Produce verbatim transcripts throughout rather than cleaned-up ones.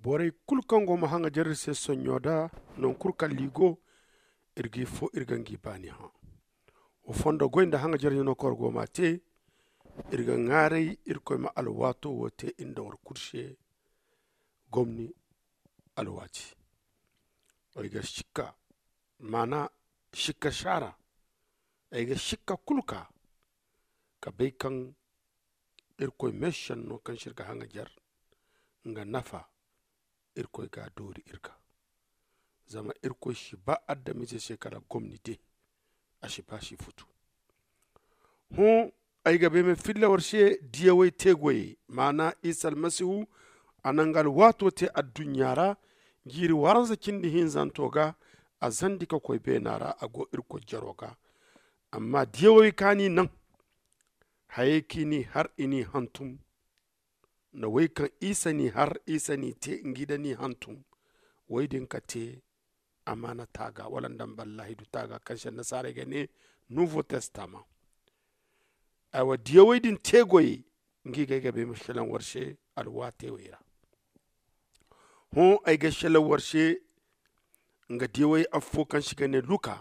boray kulkango ma hanga jarir se sonyoda non kurkal ligo irgi fo irgangi bani ha o fondo goynda hanga jarir no korgo ma te irga ngare irko ma alwato wote indor kurshe gomni alwati oiga shikka mana shikka shara aiga shikka kulka ka baikan irko meshan no kan shirka hanga jar nga nafa irko ga dori irka zama irko shi ba adda mice shekara gomnati a shi ba shi futu hu ai gabe me filla warshe diyawai tegwaye mana isal masihu anangal wato te a dunyara giri waransa kindi hin zantoga a zandika koy benara ago irko jaroga amma diyawai kani nan haye kini har ini hantum na wai kan isa ni har isa ni te ngida ni hantum wai din ka te amana taga walandan ballahi du taga kanshan nasare gane nouveau testament awa diya wai din tegoyi ngi ga gabe mashalan warshe alwate wira ho ai ga shalan warshe nga diya wai affo kan shiga ne luka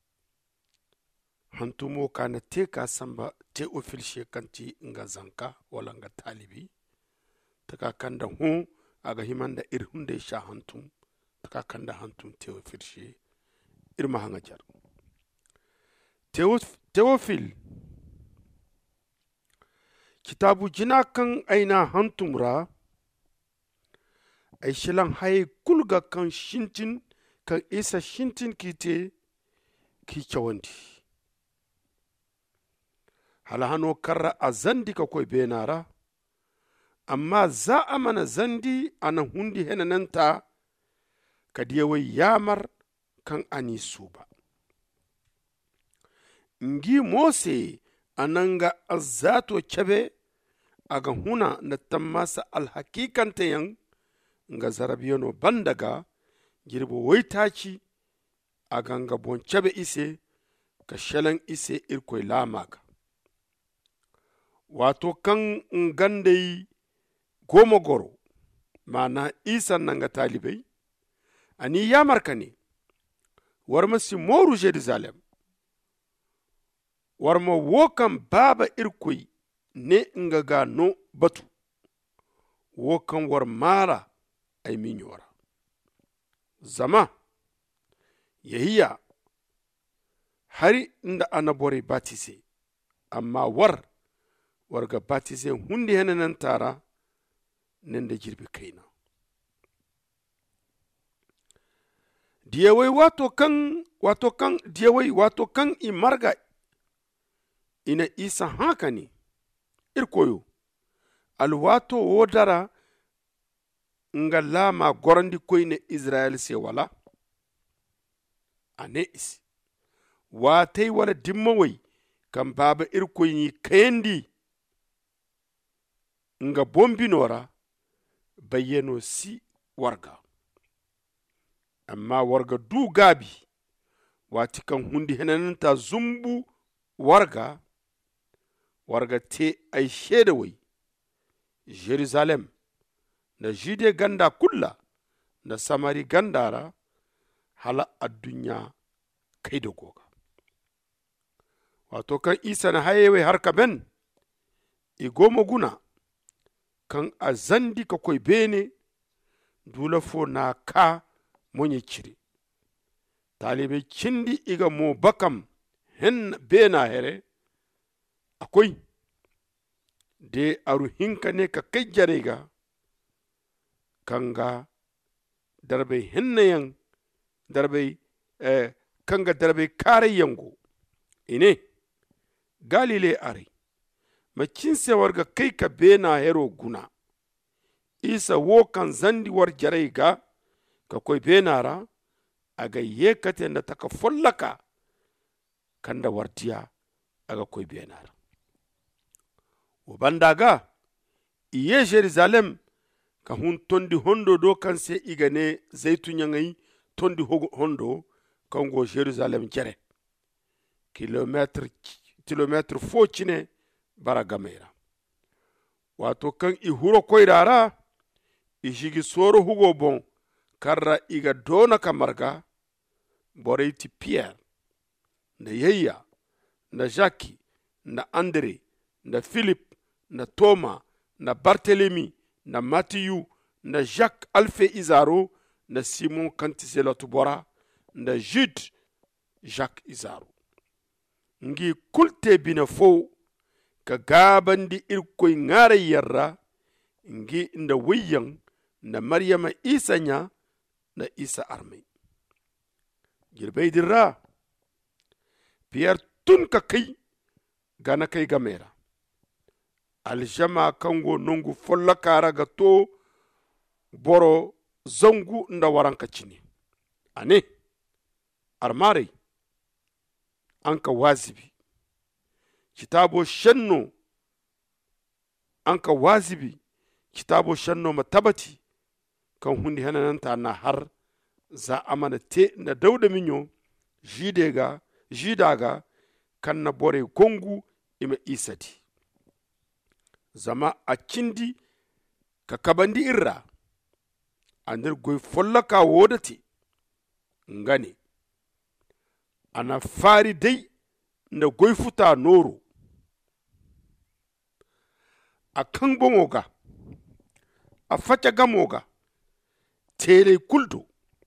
hantumo kana te ka samba te ofil shekanti nga zanka wala nga talibi taka kanda hu aga himanda ir hunde sha hantum taka kanda hantum teofil she irma hanga jar teofil kitabu jina kan aina hantum ra ay shilan hay kulga kan shintin kan isa shintin kite ki chawandi hala hano karra a zandi ka koy benara amma za a mana zandi ana hundi henananta ka diyawai yamar kan ani suba ngi mose ananga azato chabe aga huna na tammasa alhakikanta yan nga zarabiyono bandaga girbo waitaci aga nga bon chabe ise ka shalan ise irkoy lamaga wato kan ngandai goma goro mana isa nanga talibai ani yamarka ne warma si moru jerusalem warma wokan baba irkoi ne nga ga no batu wokan war mara ay minyora zama yahiya hari inda anabore batise amma war warga batise hundi henanan tara nende jirbi kaina diyawai wato kan wato kan diyawai wato kan imarga ina isa haka ne irkoyo alwato wodara nga lama gorandi koyne israel se wala ane isi watay wala dimmawai kan baba irkoyni kayandi nga bombinora bayyano si warga amma warga du gabi wati kan hundi henananta zumbu warga warga te ay sheda wai jerusalem na jide ganda kulla na samari gandara hala addunya kai da goga wato kan isa na hayewe harka ben igoma guna kan azandi ka koy bene dula fo na ka monye ciri talibe cindi iga mo bakam hen bena here akoy de aru hinka ne ka kai jarega kanga darbe hennayan darbe eh, kanga darbe kare yango ine galile ari macinse warga kai ka bena hero guna isa wo kan zandi war jarega ka koy benara aga yekate na taka follaka kanda wartiya aga koy benara wo bandaga iye jerusalem ka hun tondi hondo do kan se igane zaitu nyangai tondi hondo kango jerusalem jere kilometre kilometre fo cine bara gamera wato kan i huro koyrara ishigi soro hugo bon karra iga dona kamarga bore ti Pierre na Yeya na Jacques na Andre na Philippe na Thomas na Barthélemy na Mathieu na Jacques Alphe Izaro na Simon Kantisela Tubora na Jude Jacques Izaro ngi kulte bina fo ka gabandi irkoy ngara yarra ngi inda wiyan na Maryama Isa nya na Isa armai girbai dirra Pierre tun ka kai gana kai gamera aljama kango nungu folla kara ga to boro zangu nda waranka cini ane armare anka wazibi kitabo shanno anka wazibi kitabo shanno matabati kan hundi hanananta na har za amana te na dauda minyo jidega jidaga kan na bore gongu ima isati zama a cindi ka kabandi irra andir goy folla ka wodati ngane ana fari dai na goy futa noro a kan bongoga a faca gamoga tere kuldo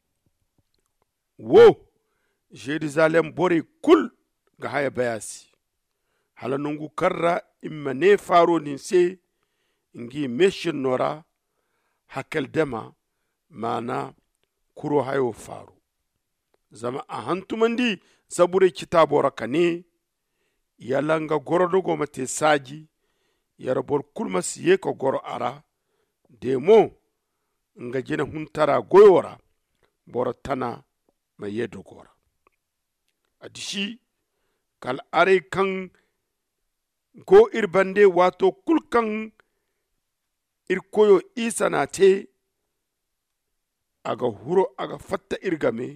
wo Jerusalem bore kul ga haya bayasi hala nungu karra imma ne faro nin se ngi meshin nora hakel dema mana kuro hayo faro zama a hantumandi zabure kitabo rakane yalanga goro dogo mate saji yara bor kulma siye ko goro ara demo nga jena huntara goyora boro tana ma yedo gora adishi kal are kan go irbande wato kulkan irkoyo isa na te aga huro aga fatta irgame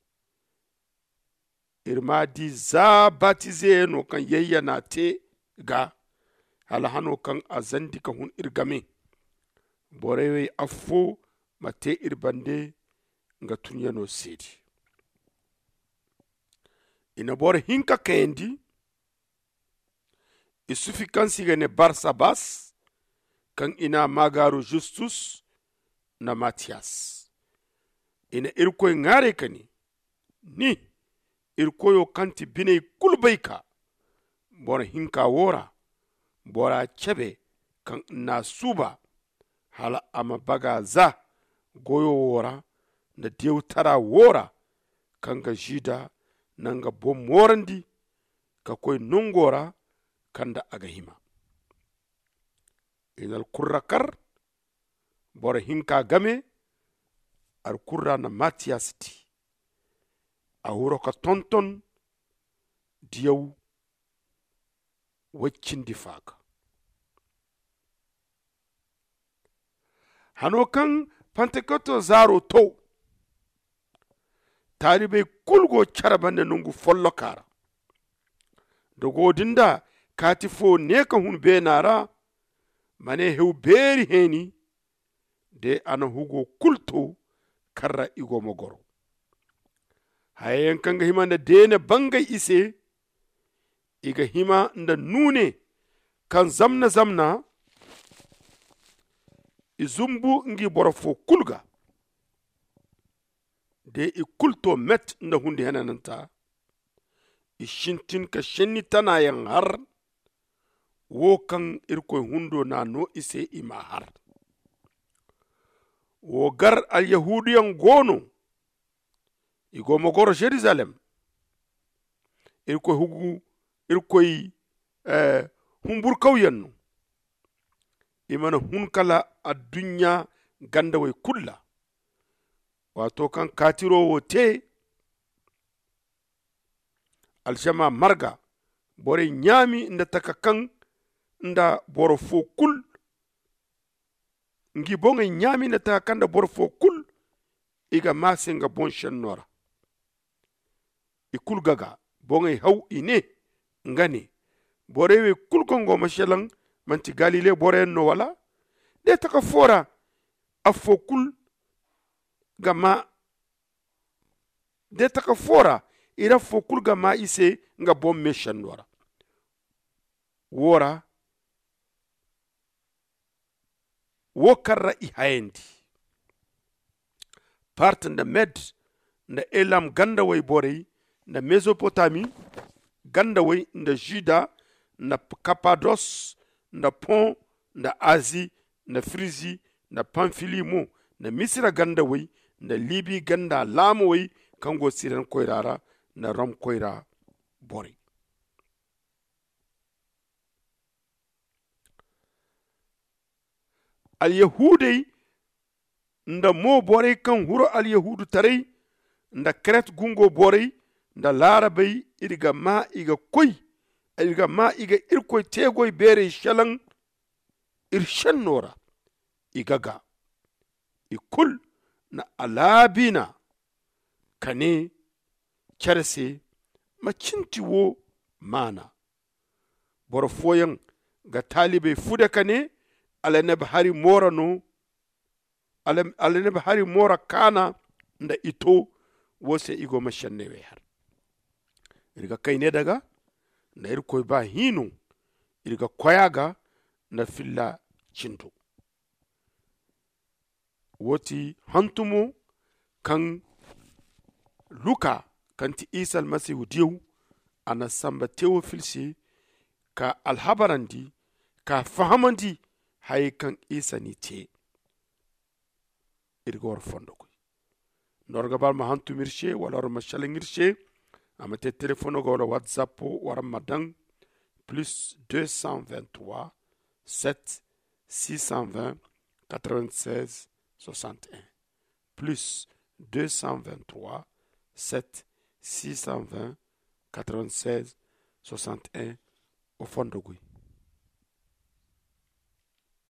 irmadi za batize no kan yayya na te ga halahano kan azandi ka hun irgame borewe afo mate irbande nga tunya no sedi ina bore hinka kendi isufi kan sigane Barsabas kan ina magaru Justus na Matias ina irkoy ngare kani ni irkoyo kanti bine kulbaika bora hinka wora bora chebe kan na suba hala ama baga za goyo wora na deutara wora kan ga jida nanga bom morandi ka koy nungora kanda aga hima inal kurrakar bora hinka game ar kurra na Matias ti a wuro ka tonton diyaw waccin di faga hano kan Pentecote zaro to taribe kulgo charabande nungu follo kara dogo dinda kati fo ne ka hun be nara mane hew beri heni de ana hugo kulto karra igo mogoro hayen kanga hima nda dene bangay ise iga hima nda nune kan zamna zamna izumbu ngi borofo kulga de i kulto met nda hundi hanananta ishintin ka shenni tana yang har wo kan irko hundo na no ise ima har wo gar al yahudiyan gono igo mogoro Jerusalem irko hugu irko eh, humbur kawyanno imana hunkala a dunya ganda way kulla wato kan katiro wote aljama marga bore nyami nda takakan nda boro fo kul ngi bonga nyami nda takakan nda boro fo kul iga masenga bon nora ikul gaga bonga haw ine ngani borewe kul kongo mashalang manti galile bore no wala de taka fora a fokul gama de taka fora ira fokul gama ise nga bom meshan wara wora wo karra i hayendi partin da med da elam ganda way borey da mesopotami ganda way da juda da Cappadoce da pont da Asie da Frisi da Pamphilimo da Misra ganda way da Libi ganda lamu way kango siran koirara da ram koira borey al yahudai nda mo borey kan huro al yahudu tarey nda kret gungo borey nda larabai irga ma iga koy irga ma iga irkoy tegoy bere shalan irshan nora igaga ikul na alabina kane kerse macinti wo mana borfoyan ga talibe fuda kane ala neb hari mora no ala, ala neb hari mora kana nda ito wose igo mashanne we har irga kayne daga nda ir koy ba hinu irga koyaga na filla cinto woti hantumo kan luka kanti isa almasihu diyu ana samba tewo filsi ka alhabarandi ka fahamandi hay kan isa ni te irgor fondo koy norga bal ma hantu mirche wala or ma shalingirche amate telefono go wala whatsapp wara madang plus deux cent vingt-trois sept six cent vingt quatre-vingt-seize soixante et un plus deux cent vingt-trois sept six cent vingt quatre-vingt-seize soixante et un au fond de Gouy.